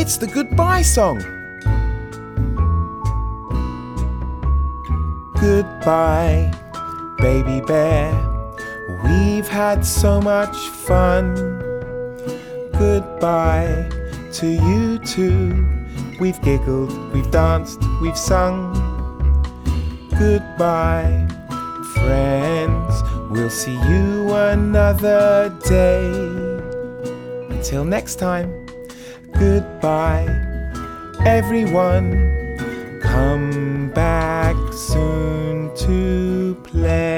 It's the goodbye song. Goodbye, baby bear. We've had so much fun. Goodbye to you too. We've giggled, we've danced, we've sung. Goodbye, friends. We'll see you another day. Until next time, goodbye, everyone. Come back soon to play.